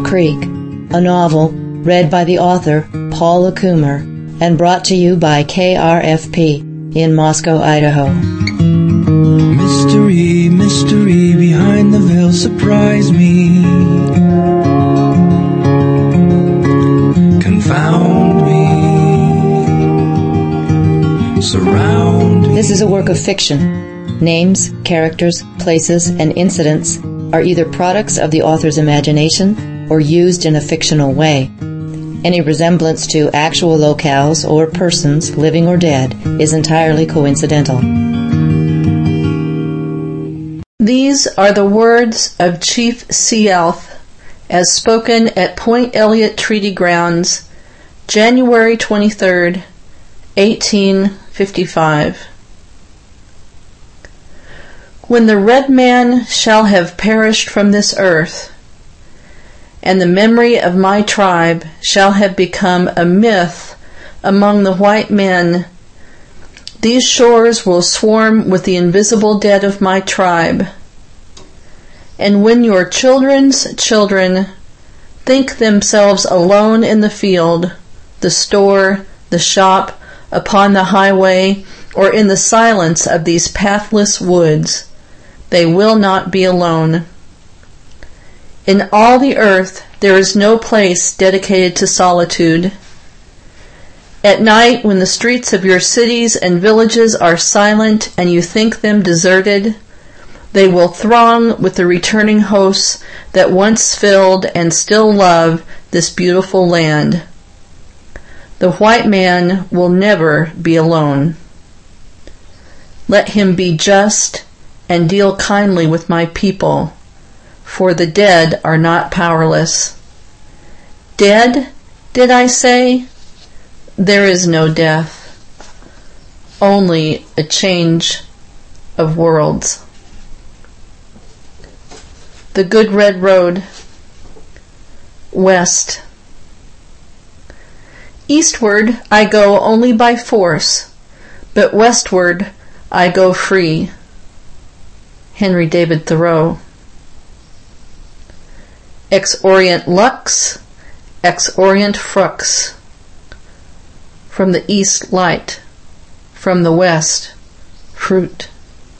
Creek, a novel read by the author Paula Coomer and brought to you by KRFP in Moscow, Idaho. Mystery, mystery behind the veil, surprise me, confound me, surround me. This is a work of fiction. Names, characters, places, and incidents are either products of the author's imagination or used in a fictional way. Any resemblance to actual locales or persons, living or dead, is entirely coincidental. These are the words of Chief Sealth as spoken at Point Elliott Treaty Grounds, January 23, 1855. When the red man shall have perished from this earth, and the memory of my tribe shall have become a myth among the white men, these shores will swarm with the invisible dead of my tribe. And when your children's children think themselves alone in the field, the store, the shop, upon the highway, or in the silence of these pathless woods, they will not be alone. In all the earth there is no place dedicated to solitude. At night, when the streets of your cities and villages are silent and you think them deserted, they will throng with the returning hosts that once filled and still love this beautiful land. The white man will never be alone. Let him be just and deal kindly with my people, for the dead are not powerless. Dead, did I say? There is no death, only a change of worlds. The Good Red Road, West. Eastward I go only by force, but westward I go free. Henry David Thoreau. Ex orient lux, ex orient frux. From the east light, from the west fruit.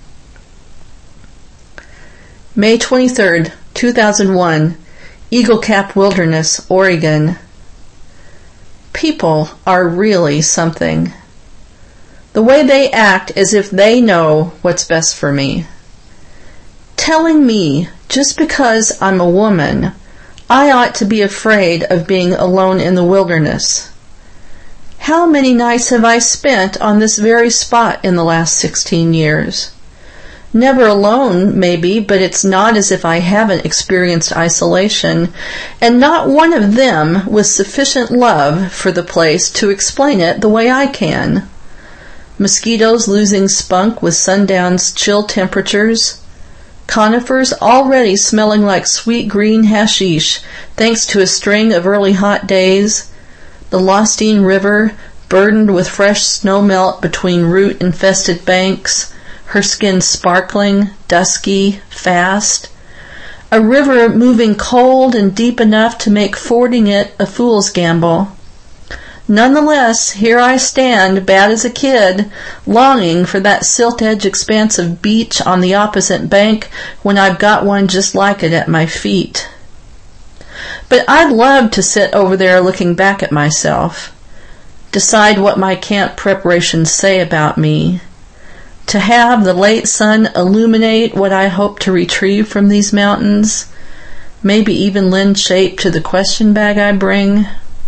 May 23rd, 2001, Eagle Cap Wilderness, Oregon. People are really something. The way they act as if they know what's best for me. Telling me, just because I'm a woman, I ought to be afraid of being alone in the wilderness. How many nights have I spent on this very spot in the last 16 years? Never alone, maybe, but it's not as if I haven't experienced isolation, and not one of them with sufficient love for the place to explain it the way I can. Mosquitoes losing spunk with sundown's chill temperatures, conifers already smelling like sweet green hashish thanks to a string of early hot days, the Lostine River burdened with fresh snowmelt between root-infested banks, her skin sparkling, dusky, fast, a river moving cold and deep enough to make fording it a fool's gamble. Nonetheless, here I stand, bad as a kid, longing for that silt-edge expanse of beach on the opposite bank when I've got one just like it at my feet. But I'd love to sit over there looking back at myself, decide what my camp preparations say about me, to have the late sun illuminate what I hope to retrieve from these mountains, maybe even lend shape to the question bag I bring.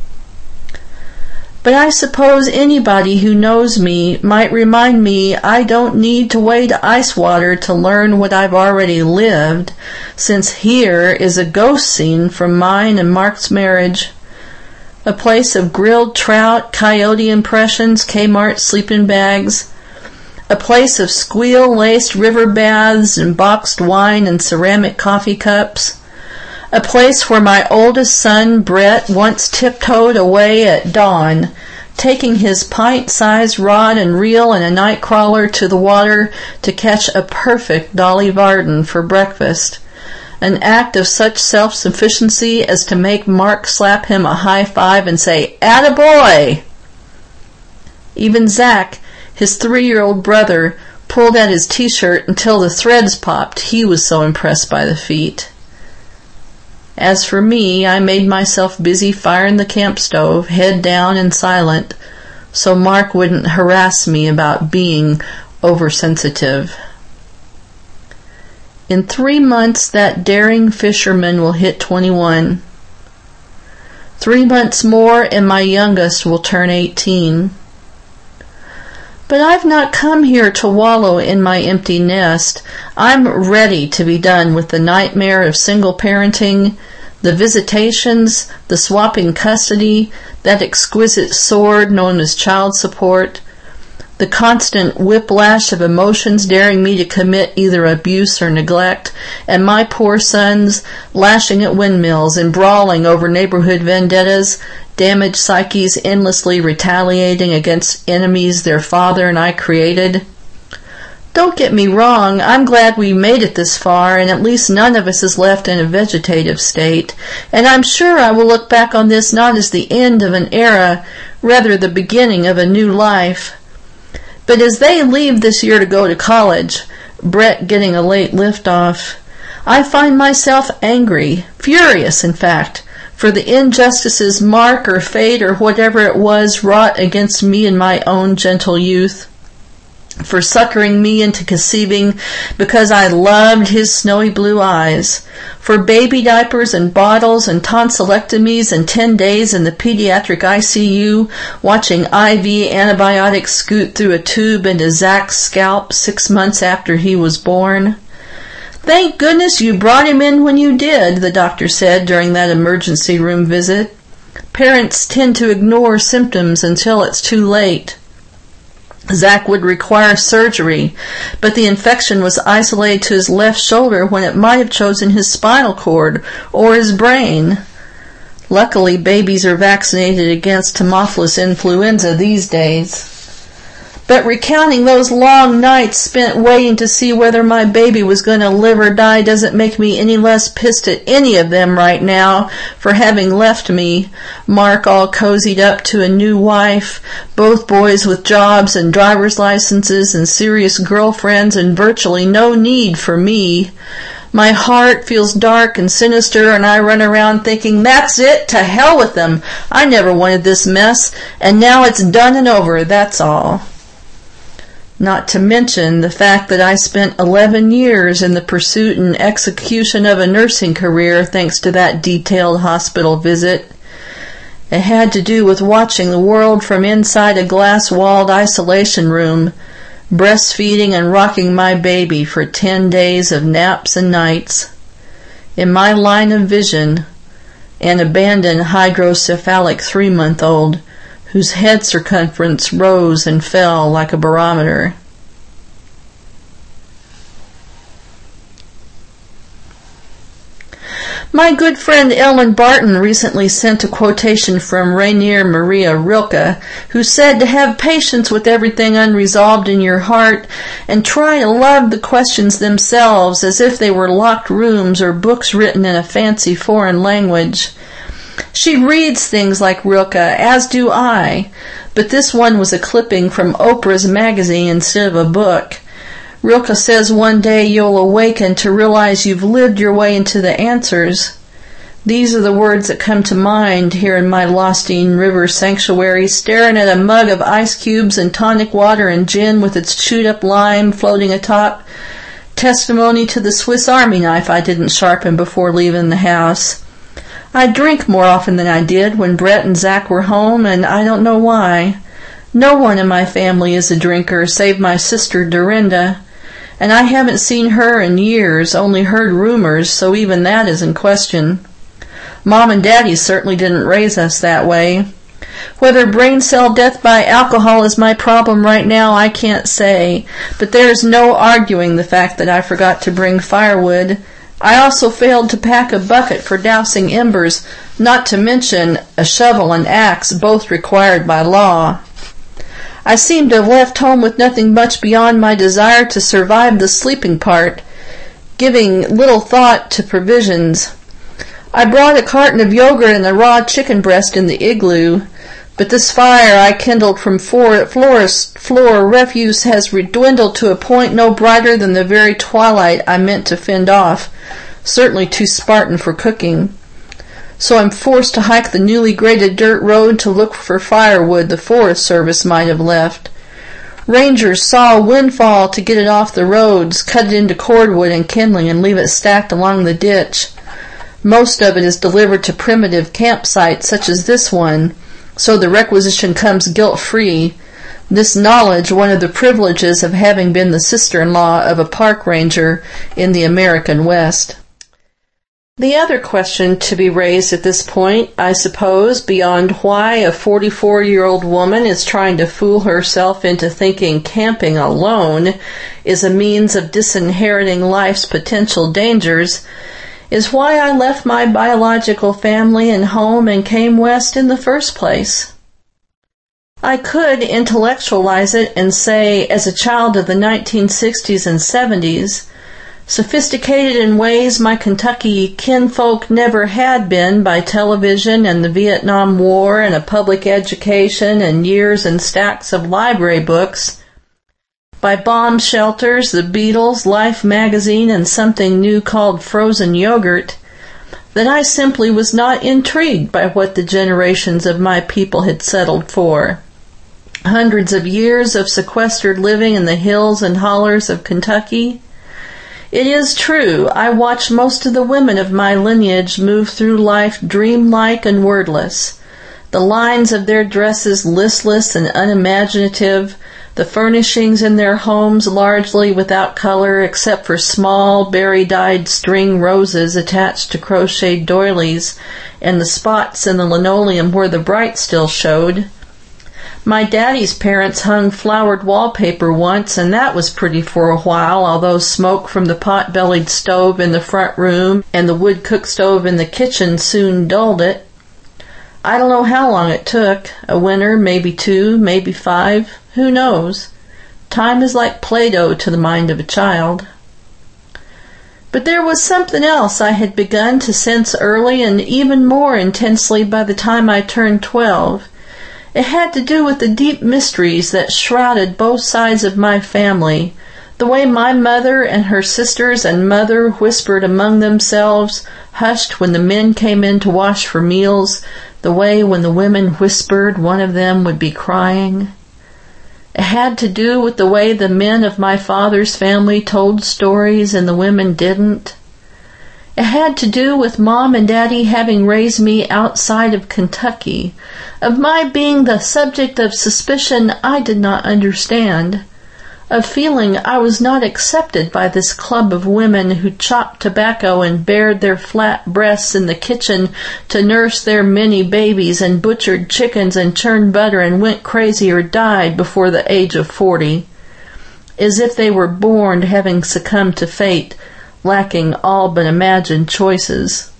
But I suppose anybody who knows me might remind me I don't need to wade ice water to learn what I've already lived, since here is a ghost scene from mine and Mark's marriage. A place of grilled trout, coyote impressions, Kmart sleeping bags. A place of squeal-laced river baths and boxed wine and ceramic coffee cups. A place where my oldest son, Brett, once tiptoed away at dawn, taking his pint-sized rod and reel and a night crawler to the water to catch a perfect Dolly Varden for breakfast. an act of such self-sufficiency as to make Mark slap him a high five and say, "Attaboy!" Even Zach, his 3-year-old brother, pulled at his t-shirt until the threads popped. He was so impressed by the feat. As for me, I made myself busy firing the camp stove, head down and silent, so Mark wouldn't harass me about being oversensitive. In 3 months, that daring fisherman will hit 21. 3 months more and my youngest will turn 18. But I've not come here to wallow in my empty nest. I'm ready to be done with the nightmare of single parenting, the visitations, the swapping custody, that exquisite sword known as child support, the constant whiplash of emotions daring me to commit either abuse or neglect, and my poor sons lashing at windmills and brawling over neighborhood vendettas, damaged psyches endlessly retaliating against enemies their father and I created. Don't get me wrong, I'm glad we made it this far, and at least none of us is left in a vegetative state, and I'm sure I will look back on this not as the end of an era, rather the beginning of a new life. But as they leave this year to go to college, Brett getting a late lift-off, I find myself angry, furious in fact, for the injustices Mark or fate or whatever it was wrought against me in my own gentle youth, for suckering me into conceiving because I loved his snowy blue eyes, for baby diapers and bottles and tonsillectomies and 10 days in the pediatric ICU watching IV antibiotics scoot through a tube into Zach's scalp 6 months after he was born. "Thank goodness you brought him in when you did," the doctor said during that emergency room visit. "Parents tend to ignore symptoms until it's too late." Zach would require surgery, but the infection was isolated to his left shoulder when it might have chosen his spinal cord or his brain. Luckily, babies are vaccinated against Haemophilus influenza these days. But recounting those long nights spent waiting to see whether my baby was going to live or die doesn't make me any less pissed at any of them right now for having left me. Mark all cozied up to a new wife, both boys with jobs and driver's licenses and serious girlfriends, and virtually no need for me. My heart feels dark and sinister, and I run around thinking, that's it, to hell with them. I never wanted this mess, and now it's done and over, that's all. Not to mention the fact that I spent 11 years in the pursuit and execution of a nursing career thanks to that detailed hospital visit. It had to do with watching the world from inside a glass-walled isolation room, breastfeeding and rocking my baby for 10 days of naps and nights. In my line of vision, an abandoned hydrocephalic 3-month-old whose head circumference rose and fell like a barometer. My good friend Ellen Barton recently sent a quotation from Rainier Maria Rilke, who said to have patience with everything unresolved in your heart and try to love the questions themselves as if they were locked rooms or books written in a fancy foreign language. She reads things like Rilke, as do I, but this one was a clipping from Oprah's magazine instead of a book. Rilke says one day you'll awaken to realize you've lived your way into the answers. These are the words that come to mind here in my Lostine River sanctuary, staring at a mug of ice cubes and tonic water and gin with its chewed-up lime floating atop. Testimony to the Swiss Army knife I didn't sharpen before leaving the house. I drink more often than I did when Brett and Zach were home, and I don't know why. No one in my family is a drinker, save my sister Dorinda, and I haven't seen her in years, only heard rumors, so even that is in question. Mom and Daddy certainly didn't raise us that way. Whether brain cell death by alcohol is my problem right now, I can't say, but there is no arguing the fact that I forgot to bring firewood. I also failed to pack a bucket for dousing embers, not to mention a shovel and axe, both required by law. I seem to have left home with nothing much beyond my desire to survive the sleeping part. giving little thought to provisions. I brought a carton of yogurt and a raw chicken breast in the igloo, but this fire I kindled from floor refuse has dwindled to a point no brighter than the very twilight I meant to fend off, certainly too Spartan for cooking. So I'm forced to hike the newly graded dirt road to look for firewood the Forest Service might have left. Rangers saw a windfall to get it off the roads, cut it into cordwood and kindling, and leave it stacked along the ditch. Most of it is delivered to primitive campsites such as this one, so the requisition comes guilt-free. This knowledge, one of the privileges of having been the sister-in-law of a park ranger in the American West. The other question to be raised at this point, I suppose, beyond why a 44-year-old woman is trying to fool herself into thinking camping alone is a means of disinheriting life's potential dangers, is why I left my biological family and home and came west in the first place. I could intellectualize it and say, as a child of the 1960s and 70s, sophisticated in ways my Kentucky kinfolk never had been by television and the Vietnam War and a public education and years and stacks of library books, by bomb shelters, the Beatles, Life magazine, and something new called frozen yogurt, that I simply was not intrigued by what the generations of my people had settled for. Hundreds of years of sequestered living in the hills and hollers of Kentucky. It is true, I watched most of the women of my lineage move through life dreamlike and wordless, the lines of their dresses listless and unimaginative, the furnishings in their homes largely without color except for small berry-dyed string roses attached to crocheted doilies and the spots in the linoleum where the bright still showed. My daddy's parents hung flowered wallpaper once, and that was pretty for a while, although smoke from the pot-bellied stove in the front room and the wood cook stove in the kitchen soon dulled it. I don't know how long it took, a winter, maybe 2, maybe 5, who knows? Time is like Play-Doh to the mind of a child. But there was something else I had begun to sense early and even more intensely by the time I turned 12. It had to do with the deep mysteries that shrouded both sides of my family, the way my mother and her sisters and mother whispered among themselves, hushed when the men came in to wash for meals, the way when the women whispered one of them would be crying. It had to do with the way the men of my father's family told stories and the women didn't. It had to do with Mom and Daddy having raised me outside of Kentucky, of my being the subject of suspicion I did not understand, of feeling I was not accepted by this club of women who chopped tobacco and bared their flat breasts in the kitchen to nurse their many babies and butchered chickens and churned butter and went crazy or died before the age of 40, as if they were born having succumbed to fate, lacking all but imagined choices.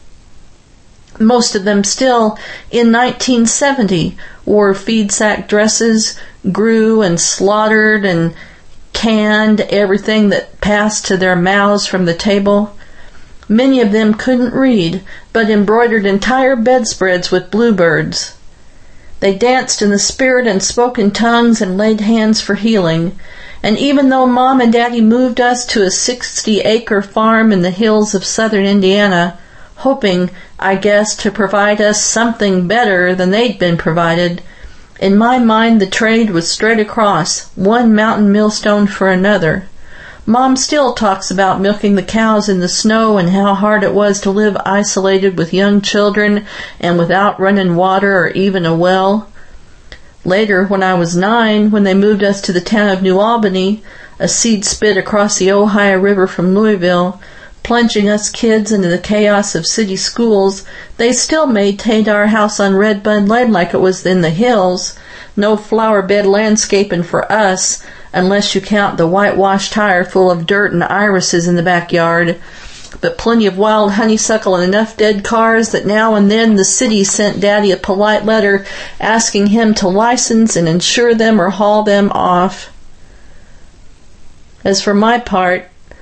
Most of them still, in 1970, wore feed-sack dresses, grew and slaughtered and canned everything that passed to their mouths from the table. Many of them couldn't read, but embroidered entire bedspreads with bluebirds. They danced in the spirit and spoke in tongues and laid hands for healing. And even though Mom and Daddy moved us to a 60-acre farm in the hills of southern Indiana, hoping, I guess, to provide us something better than they'd been provided, in my mind the trade was straight across, one mountain millstone for another. Mom still talks about milking the cows in the snow and how hard it was to live isolated with young children and without running water or even a well. Later, when I was 9, when they moved us to the town of New Albany, a seed spit across the Ohio River from Louisville, plunging us kids into the chaos of city schools, they still maintained our house on Red Bud Lane like it was in the hills. No flower bed landscaping for us, unless you count the whitewashed tire full of dirt and irises in the backyard. But plenty of wild honeysuckle and enough dead cars that now and then the city sent Daddy a polite letter asking him to license and insure them or haul them off. As for my part,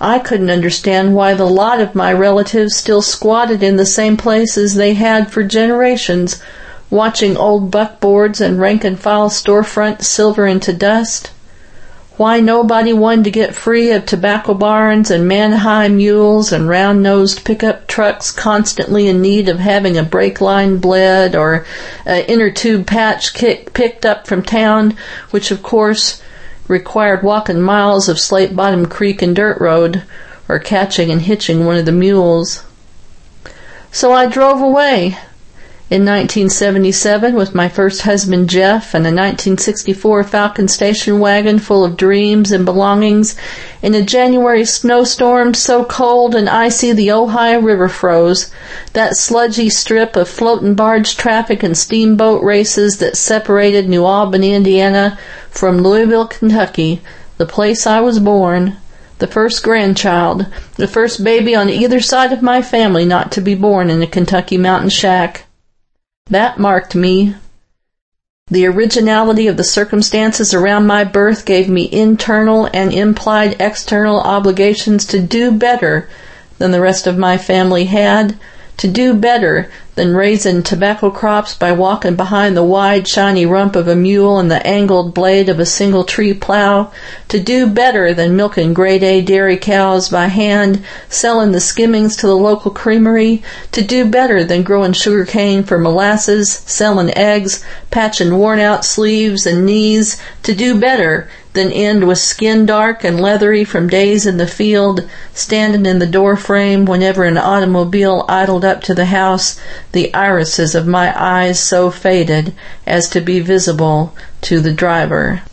I couldn't understand why the lot of my relatives still squatted in the same places they had for generations, watching old buckboards and rank-and-file storefronts silver into dust. Why nobody wanted to get free of tobacco barns and man-high mules and round-nosed pickup trucks constantly in need of having a brake line bled or an inner tube patch picked up from town, which of course required walking miles of slate-bottom creek and dirt road, or catching and hitching one of the mules. So I drove away in 1977 with my first husband Jeff and a 1964 Falcon station wagon full of dreams and belongings in a January snowstorm so cold and icy the Ohio River froze, that sludgy strip of floating barge traffic and steamboat races that separated New Albany, Indiana from Louisville, Kentucky, the place I was born, the first grandchild, the first baby on either side of my family not to be born in a Kentucky mountain shack. That marked me. The originality of the circumstances around my birth gave me internal and implied external obligations to do better than the rest of my family had, to do better than raising tobacco crops by walking behind the wide, shiny rump of a mule and the angled blade of a single tree plow, to do better than milking grade A dairy cows by hand, selling the skimmings to the local creamery, to do better than growing sugar cane for molasses, selling eggs, patching worn-out sleeves and knees, to do better than end with skin dark and leathery from days in the field, standing in the door frame whenever an automobile idled up to the house, the irises of my eyes so faded as to be visible to the driver.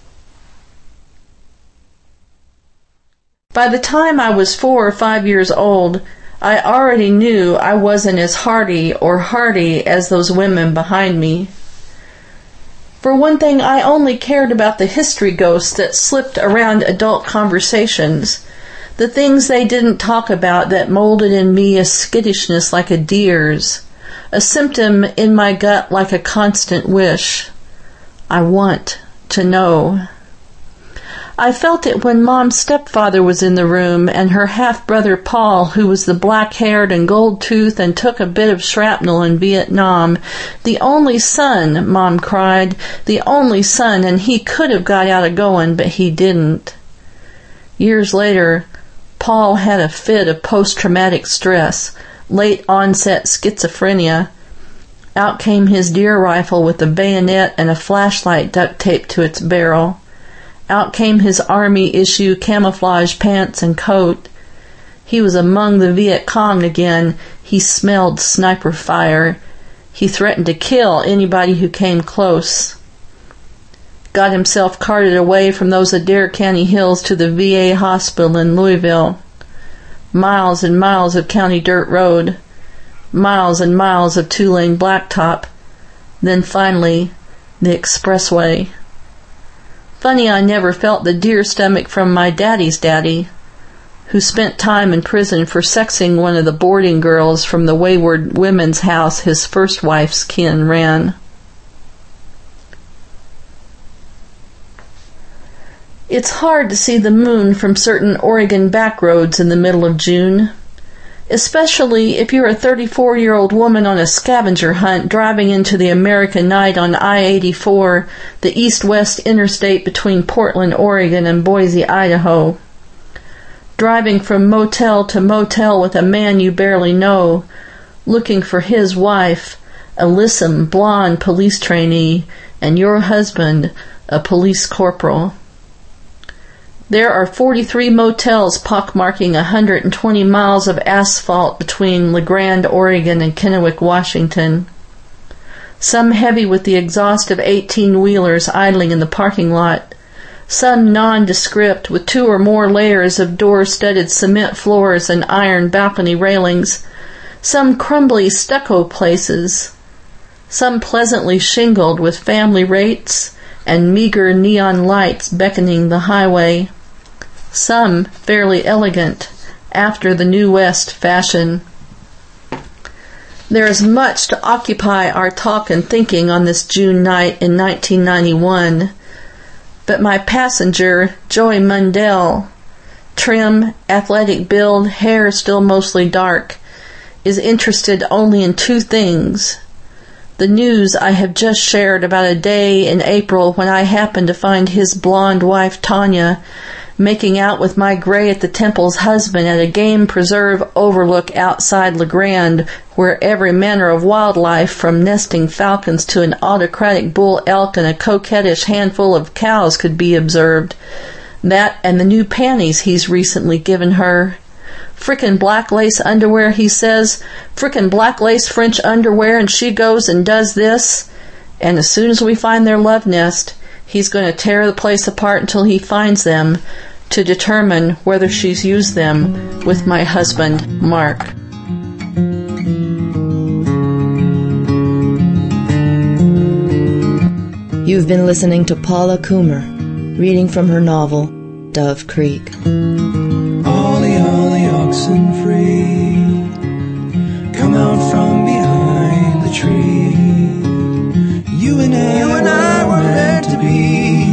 By the time I was 4 or 5 years old, I already knew I wasn't as hearty or hardy as those women behind me. For one thing, I only cared about the history ghosts that slipped around adult conversations, the things they didn't talk about that molded in me a skittishness like a deer's, a symptom in my gut like a constant wish. I want to know. I felt it when Mom's stepfather was in the room and her half-brother Paul, who was the black-haired and gold-toothed and took a bit of shrapnel in Vietnam. The only son, Mom cried, the only son, and he could have got out of going, but he didn't. Years later, Paul had a fit of post-traumatic stress, late-onset schizophrenia. Out came his deer rifle with a bayonet and a flashlight duct taped to its barrel. Out came his Army-issue camouflage pants and coat. He was among the Viet Cong again. He smelled sniper fire. He threatened to kill anybody who came close. Got himself carted away from those Adair County hills to the VA hospital in Louisville. Miles and miles of county dirt road. Miles and miles of two-lane blacktop. Then finally, the expressway. Funny I never felt the deer stomach from my daddy's daddy, who spent time in prison for sexing one of the boarding girls from the wayward women's house his first wife's kin ran. It's hard to see the moon from certain Oregon back roads in the middle of June, especially if you're a 34-year-old woman on a scavenger hunt driving into the American night on I-84, the east-west interstate between Portland, Oregon and Boise, Idaho. Driving from motel to motel with a man you barely know, looking for his wife, a lissom, blonde police trainee, and your husband, a police corporal. There are 43 motels pockmarking 120 miles of asphalt between La Grande, Oregon and Kennewick, Washington. Some heavy with the exhaust of 18-wheelers idling in the parking lot. Some nondescript with 2 or more layers of door-studded cement floors and iron balcony railings. Some crumbly stucco places. Some pleasantly shingled with family rates and meager neon lights beckoning the highway. Some fairly elegant, after the New West fashion. There is much to occupy our talk and thinking on this June night in 1991, but my passenger, Joey Mundell, trim, athletic build, hair still mostly dark, is interested only in two things. The news I have just shared about a day in April when I happened to find his blonde wife Tanya making out with my Gray at the Temple's husband at a game preserve overlook outside LeGrand, where every manner of wildlife, from nesting falcons to an autocratic bull elk and a coquettish handful of cows, could be observed. That and the new panties he's recently given her. Frickin' black lace underwear, he says. Frickin' black lace French underwear, and she goes and does this. And as soon as we find their love nest, he's going to tear the place apart until he finds them, to determine whether she's used them with my husband, Mark. You've been listening to Paula Coomer, reading from her novel, Dove Creek. All the oxen free come out from behind the tree. You and I were meant to be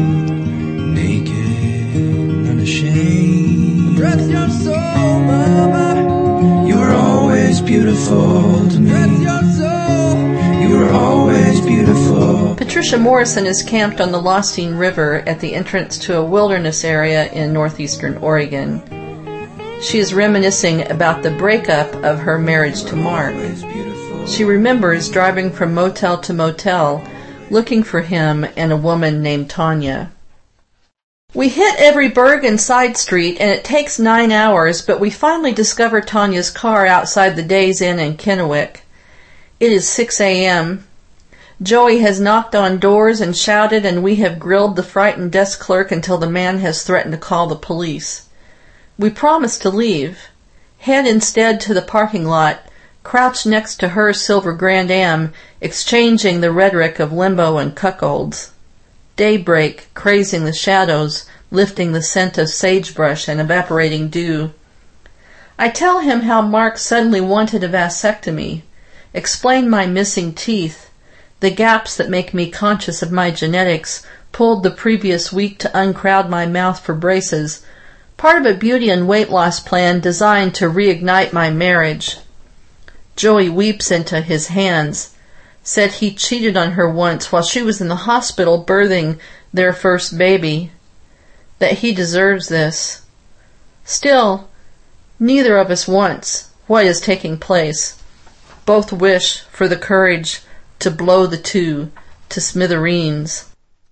naked, unashamed. Dress your soul, mama. You were always beautiful to me. Dress your soul. You were always beautiful. Patricia Morrison is camped on the Lostine River at the entrance to a wilderness area in northeastern Oregon. She is reminiscing about the breakup of her marriage to Mark. She remembers driving from motel to motel, looking for him and a woman named Tanya. We hit every burg and side street, and it takes 9 hours, but we finally discover Tanya's car outside the Days Inn in Kennewick. It is 6 a.m. Joey has knocked on doors and shouted, and we have grilled the frightened desk clerk until the man has threatened to call the police. We promise to leave. Head instead to the parking lot, crouch next to her silver Grand Am, exchanging the rhetoric of limbo and cuckolds. Daybreak, crazing the shadows, lifting the scent of sagebrush and evaporating dew. I tell him how Mark suddenly wanted a vasectomy, explain my missing teeth, the gaps that make me conscious of my genetics, pulled the previous week to uncrowd my mouth for braces, part of a beauty and weight loss plan designed to reignite my marriage. Joey weeps into his hands, said he cheated on her once while she was in the hospital birthing their first baby, that he deserves this. Still, neither of us wants what is taking place. Both wish for the courage to blow the two to smithereens.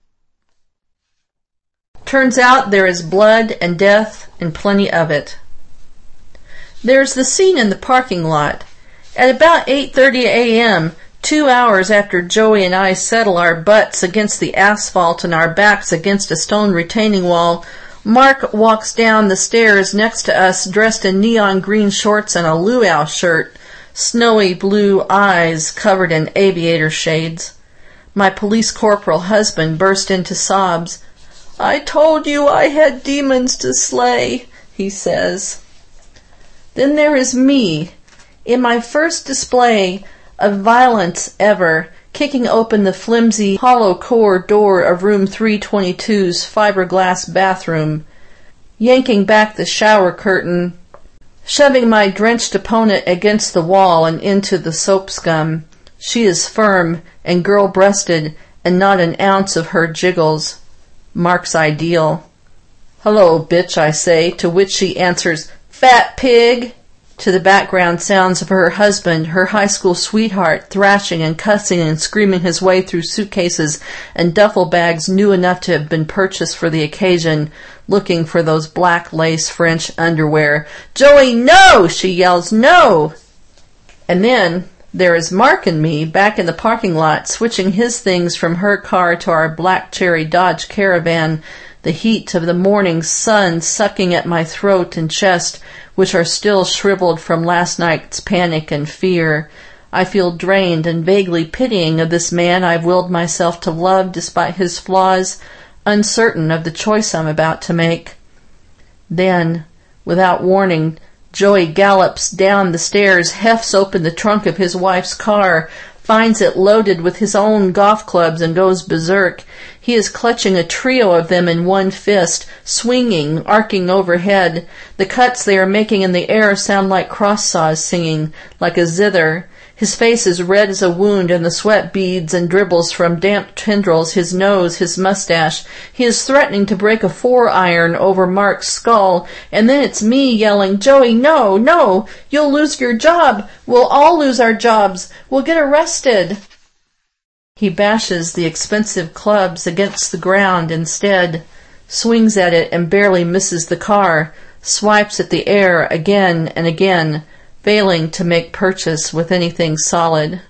Turns out there is blood and death and plenty of it. There's the scene in the parking lot. At about 8:30 a.m., 2 hours after Joey and I settle our butts against the asphalt and our backs against a stone retaining wall, Mark walks down the stairs next to us dressed in neon green shorts and a luau shirt, snowy blue eyes covered in aviator shades. My police corporal husband burst into sobs. "I told you I had demons to slay," he says. Then there is me, in my first display of violence ever, kicking open the flimsy, hollow core door of room 322's fiberglass bathroom, yanking back the shower curtain, shoving my drenched opponent against the wall and into the soap scum. She is firm and girl-breasted, and not an ounce of her jiggles. Mark's ideal. "Hello, bitch," I say, to which she answers, "Fat pig," to the background sounds of her husband, her high school sweetheart, thrashing and cussing and screaming his way through suitcases and duffel bags new enough to have been purchased for the occasion, looking for those black lace French underwear. "Joey, no!" she yells, "no!" And then there is Mark and me back in the parking lot, switching his things from her car to our black cherry Dodge Caravan, the heat of the morning sun sucking at my throat and chest, which are still shriveled from last night's panic and fear. I feel drained and vaguely pitying of this man I've willed myself to love despite his flaws, uncertain of the choice I'm about to make. Then, without warning, Joey gallops down the stairs, hefts open the trunk of his wife's car, finds it loaded with his own golf clubs, and goes berserk. He is clutching a trio of them in one fist, swinging, arcing overhead. The cuts they are making in the air sound like cross saws singing, like a zither. His face is red as a wound, and the sweat beads and dribbles from damp tendrils, his nose, his mustache. He is threatening to break a 4-iron over Mark's skull, and then it's me yelling, "Joey, no, no! You'll lose your job! We'll all lose our jobs! We'll get arrested!" He bashes the expensive clubs against the ground instead, swings at it and barely misses the car, swipes at the air again and again, failing to make purchase with anything solid.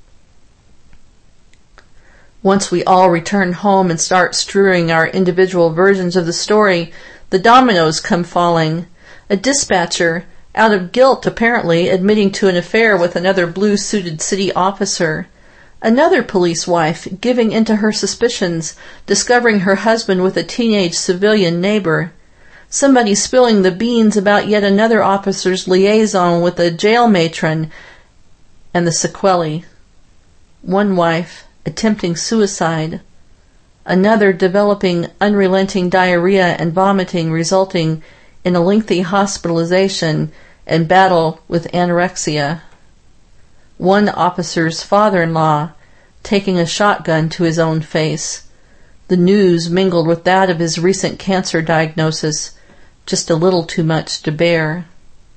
Once we all return home and start strewing our individual versions of the story, the dominoes come falling. A dispatcher, out of guilt apparently, admitting to an affair with another blue-suited city officer. Another police wife giving in to her suspicions, discovering her husband with a teenage civilian neighbor. Somebody spilling the beans about yet another officer's liaison with a jail matron, and the sequelae. One wife attempting suicide, another developing unrelenting diarrhea and vomiting, resulting in a lengthy hospitalization and battle with anorexia. One officer's father-in-law taking a shotgun to his own face, the news mingled with that of his recent cancer diagnosis, just a little too much to bear.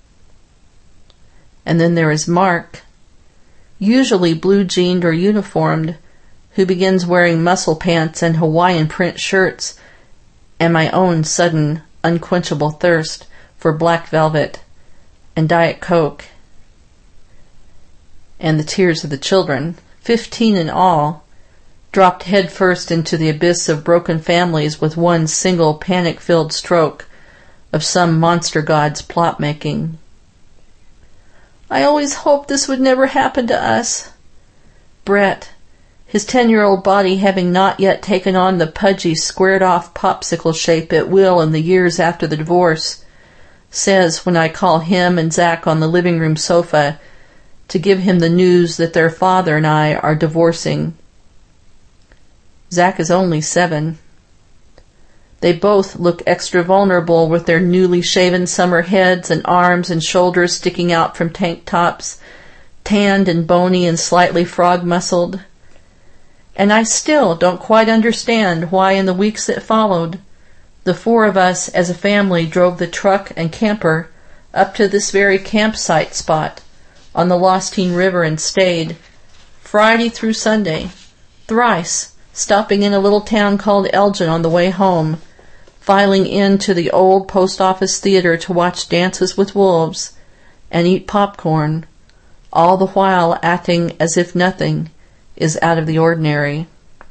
And then there is Mark, usually blue-jeaned or uniformed, who begins wearing muscle pants and Hawaiian print shirts, and my own sudden, unquenchable thirst for black velvet and Diet Coke, and the tears of the children, 15 in all, dropped headfirst into the abyss of broken families with one single panic-filled stroke of some monster god's plot-making. I always hoped this would never happen to us. Brett, his 10-year-old body having not yet taken on the pudgy, squared-off popsicle shape it will in the years after the divorce, says when I call him and Zach on the living room sofa to give him the news that their father and I are divorcing. Zach is only 7. They both look extra vulnerable with their newly shaven summer heads and arms and shoulders sticking out from tank tops, tanned and bony and slightly frog-muscled. And I still don't quite understand why in the weeks that followed, the 4 of us as a family drove the truck and camper up to this very campsite spot on the Lostine River and stayed, Friday through Sunday, thrice, stopping in a little town called Elgin on the way home, filing into the old post office theater to watch Dances with Wolves and eat popcorn, all the while acting as if nothing is out of the ordinary.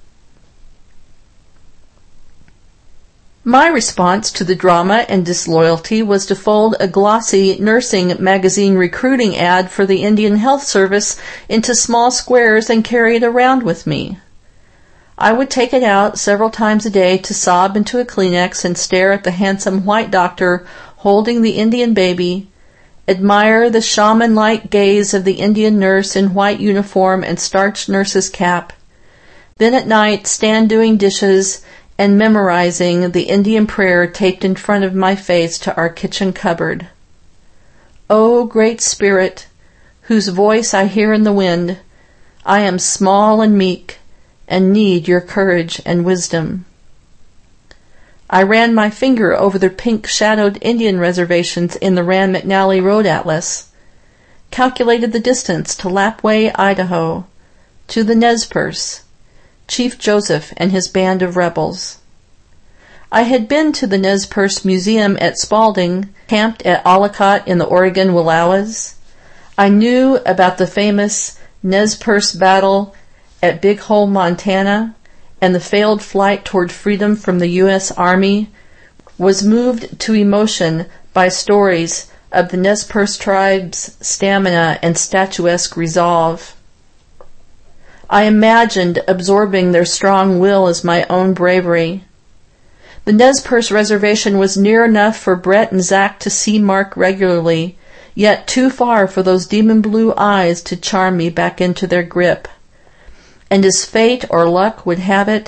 My response to the drama and disloyalty was to fold a glossy nursing magazine recruiting ad for the Indian Health Service into small squares and carry it around with me. I would take it out several times a day to sob into a Kleenex and stare at the handsome white doctor holding the Indian baby, admire the shaman-like gaze of the Indian nurse in white uniform and starched nurse's cap, then at night stand doing dishes and memorizing the Indian prayer taped in front of my face to our kitchen cupboard. O Great Spirit, whose voice I hear in the wind, I am small and meek, and need your courage and wisdom. I ran my finger over the pink-shadowed Indian reservations in the Rand McNally Road Atlas, calculated the distance to Lapwai, Idaho, to the Nez Perce, Chief Joseph and his band of rebels. I had been to the Nez Perce Museum at Spalding, camped at Ollicott in the Oregon Wallowas. I knew about the famous Nez Perce battle at Big Hole, Montana, and the failed flight toward freedom from the U.S. Army, was moved to emotion by stories of the Nez Perce tribe's stamina and statuesque resolve. I imagined absorbing their strong will as my own bravery. The Nez Perce reservation was near enough for Brett and Zach to see Mark regularly, yet too far for those demon blue eyes to charm me back into their grip. And as fate or luck would have it,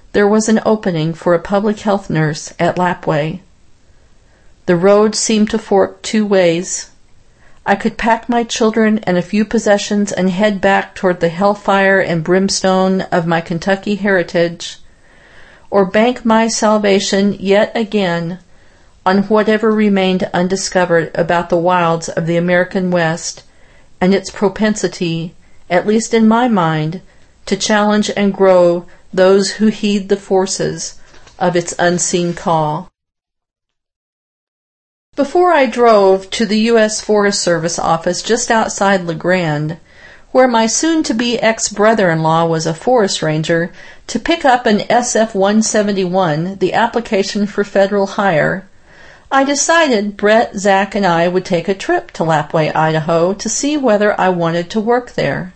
there was an opening for a public health nurse at Lapwai. The road seemed to fork two ways. I could pack my children and a few possessions and head back toward the hellfire and brimstone of my Kentucky heritage, or bank my salvation yet again on whatever remained undiscovered about the wilds of the American West and its propensity, at least in my mind, to challenge and grow those who heed the forces of its unseen call. Before I drove to the U.S. Forest Service office just outside La Grande, where my soon-to-be ex-brother-in-law was a forest ranger, to pick up an SF-171, the application for federal hire, I decided Brett, Zach, and I would take a trip to Lapwai, Idaho, to see whether I wanted to work there.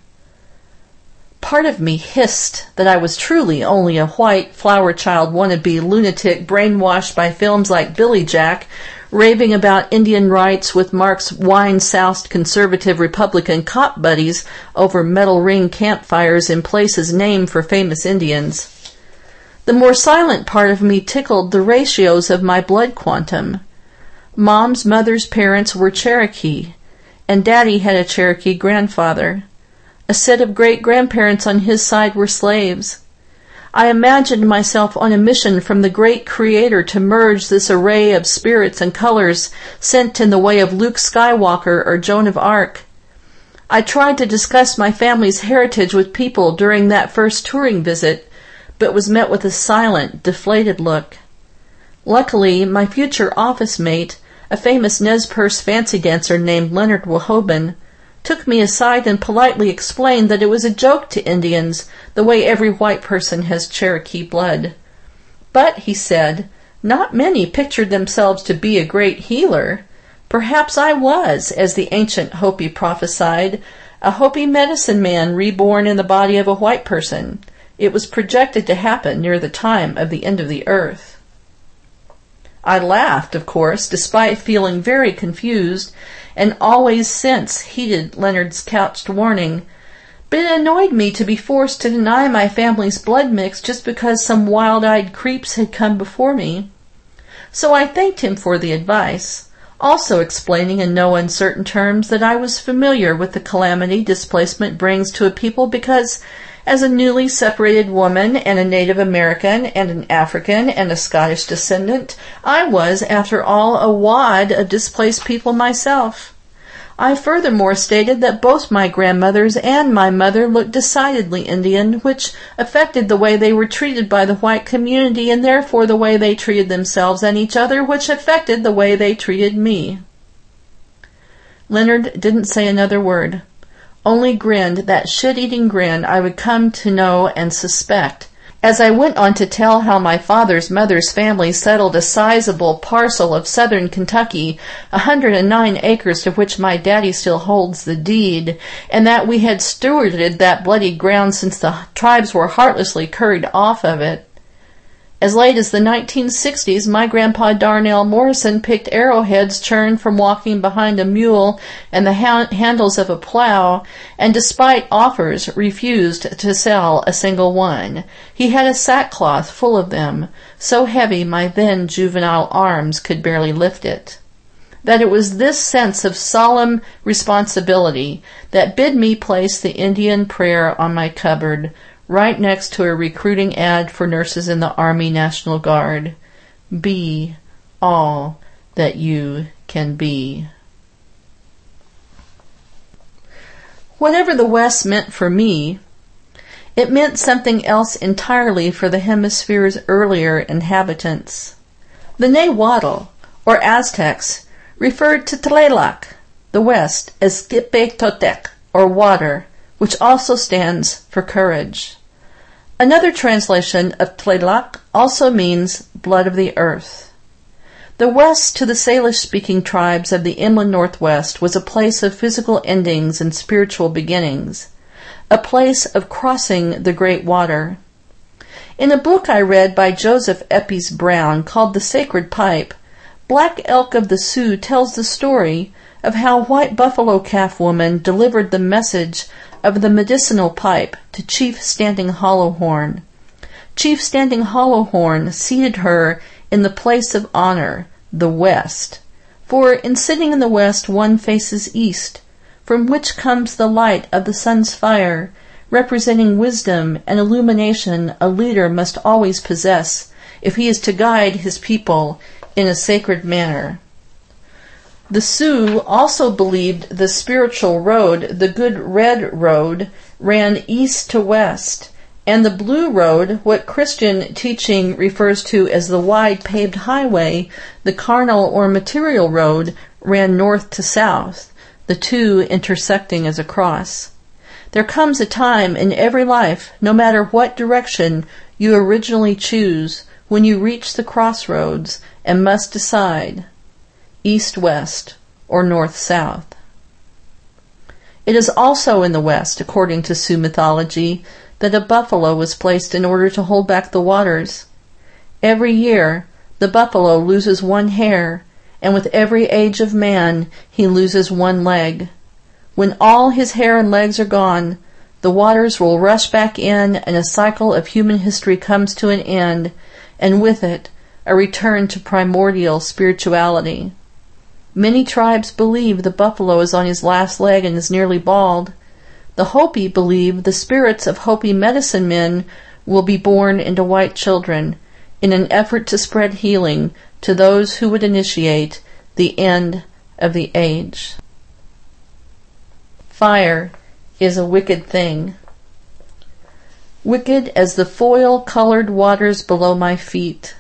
Part of me hissed that I was truly only a white, flower child wannabe lunatic brainwashed by films like Billy Jack, raving about Indian rights with Mark's wine-soused conservative Republican cop buddies over metal ring campfires in places named for famous Indians. The more silent part of me tickled the ratios of my blood quantum. Mom's mother's parents were Cherokee, and Daddy had a Cherokee grandfather. A set of great-grandparents on his side were slaves. I imagined myself on a mission from the great Creator to merge this array of spirits and colors sent in the way of Luke Skywalker or Joan of Arc. I tried to discuss my family's heritage with people during that first touring visit, but was met with a silent, deflated look. Luckily, my future office mate, a famous Nez Perce fancy dancer named Leonard Wauchoben, took me aside and politely explained that it was a joke to Indians, the way every white person has Cherokee blood. But, he said, not many pictured themselves to be a great healer. Perhaps I was, as the ancient Hopi prophesied, a Hopi medicine man reborn in the body of a white person. It was projected to happen near the time of the end of the earth. I laughed, of course, despite feeling very confused, and always since heeded Leonard's couched warning, but it annoyed me to be forced to deny my family's blood mix just because some wild-eyed creeps had come before me. So I thanked him for the advice, also explaining in no uncertain terms that I was familiar with the calamity displacement brings to a people because, as a newly separated woman and a Native American and an African and a Scottish descendant, I was, after all, a wad of displaced people myself. I furthermore stated that both my grandmothers and my mother looked decidedly Indian, which affected the way they were treated by the white community and therefore the way they treated themselves and each other, which affected the way they treated me. Leonard didn't say another word. Only grinned that shit-eating grin I would come to know and suspect, as I went on to tell how my father's mother's family settled a sizable parcel of southern Kentucky, 109 acres to which my daddy still holds the deed, and that we had stewarded that bloody ground since the tribes were heartlessly curried off of it. As late as the 1960s, my grandpa Darnell Morrison picked arrowheads churned from walking behind a mule and the handles of a plow, and despite offers, refused to sell a single one. He had a sackcloth full of them, so heavy my then juvenile arms could barely lift it. That it was this sense of solemn responsibility that bid me place the Indian prayer on my cupboard, right next to a recruiting ad for nurses in the Army National Guard. Be all that you can be. Whatever the West meant for me, it meant something else entirely for the hemisphere's earlier inhabitants. The Nahuatl, or Aztecs, referred to Tlaloc, the West, as Skipetotec, or water, which also stands for courage. Another translation of Tlaloc also means blood of the earth. The West to the Salish-speaking tribes of the inland Northwest was a place of physical endings and spiritual beginnings, a place of crossing the great water. In a book I read by Joseph Epes Brown called The Sacred Pipe, Black Elk of the Sioux tells the story of how White Buffalo Calf Woman delivered the message of the medicinal pipe to Chief Standing Hollowhorn. Chief Standing Hollowhorn seated her in the place of honor, the west. For in sitting in the west one faces east, from which comes the light of the sun's fire, representing wisdom and illumination a leader must always possess if he is to guide his people in a sacred manner. The Sioux also believed the spiritual road, the good red road, ran east to west, and the blue road, what Christian teaching refers to as the wide paved highway, the carnal or material road, ran north to south, the two intersecting as a cross. There comes a time in every life, no matter what direction you originally choose, when you reach the crossroads and must decide east-west or north-south. It is also in the West, according to Sioux mythology, that a buffalo was placed in order to hold back the waters. Every year, the buffalo loses one hair, and with every age of man, he loses one leg. When all his hair and legs are gone, the waters will rush back in, and a cycle of human history comes to an end, and with it, a return to primordial spirituality. Many tribes believe the buffalo is on his last leg and is nearly bald. The Hopi believe the spirits of Hopi medicine men will be born into white children in an effort to spread healing to those who would initiate the end of the age. Fire is a wicked thing. Wicked as the foil-colored waters below my feet.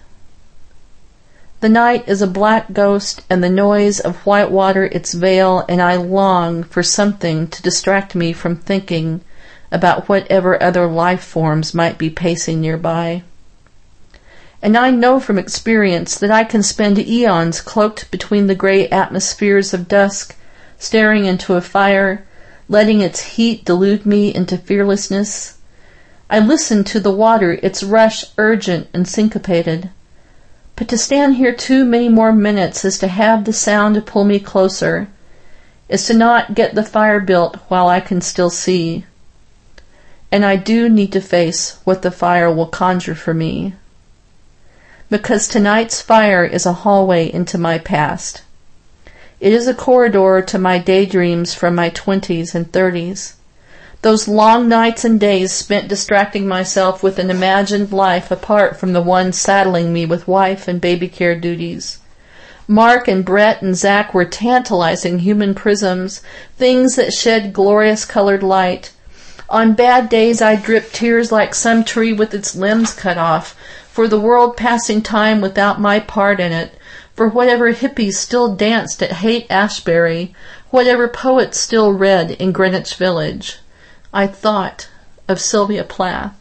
The night is a black ghost, and the noise of white water its veil, and I long for something to distract me from thinking about whatever other life forms might be pacing nearby. And I know from experience that I can spend eons cloaked between the gray atmospheres of dusk, staring into a fire, letting its heat delude me into fearlessness. I listen to the water, its rush urgent and syncopated. But to stand here too many more minutes is to have the sound to pull me closer, is to not get the fire built while I can still see. And I do need to face what the fire will conjure for me. Because tonight's fire is a hallway into my past. It is a corridor to my daydreams from my 20s and 30s. Those long nights and days spent distracting myself with an imagined life apart from the one saddling me with wife and baby care duties. Mark and Brett and Zach were tantalizing human prisms, things that shed glorious colored light. On bad days I dripped tears like some tree with its limbs cut off, for the world passing time without my part in it, for whatever hippies still danced at Haight-Ashbury, whatever poets still read in Greenwich Village. I thought of Sylvia Plath.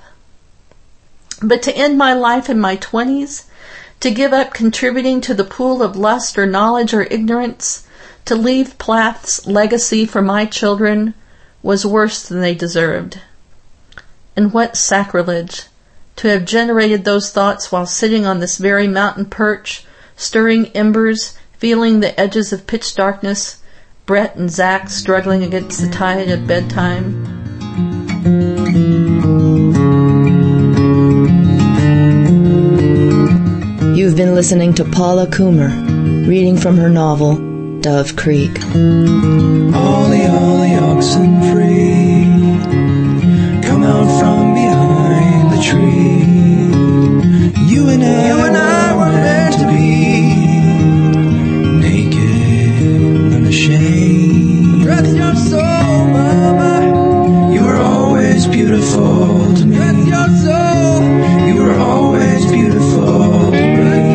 But to end my life in my 20s, to give up contributing to the pool of lust or knowledge or ignorance, to leave Plath's legacy for my children, was worse than they deserved. And what sacrilege, to have generated those thoughts while sitting on this very mountain perch, stirring embers, feeling the edges of pitch darkness, Brett and Zach struggling against the tide of bedtime. You've been listening to Paula Coomer, reading from her novel, Dove Creek. All the oxen free come out from behind the tree. You and I were meant to be naked, unashamed. Dress your soul, mama. You were always beautiful to me. Dress your soul. You were always beautiful to me.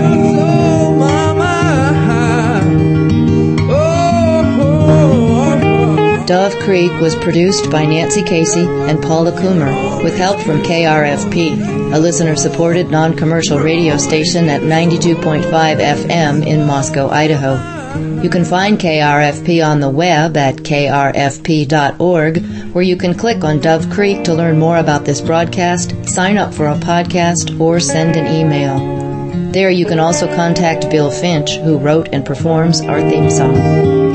Dove Creek was produced by Nancy Casey and Paula Coomer with help from KRFP, a listener-supported non-commercial radio station at 92.5 FM in Moscow, Idaho. You can find KRFP on the web at krfp.org, where you can click on Dove Creek to learn more about this broadcast, sign up for a podcast, or send an email. There you can also contact Bill Finch, who wrote and performs our theme song.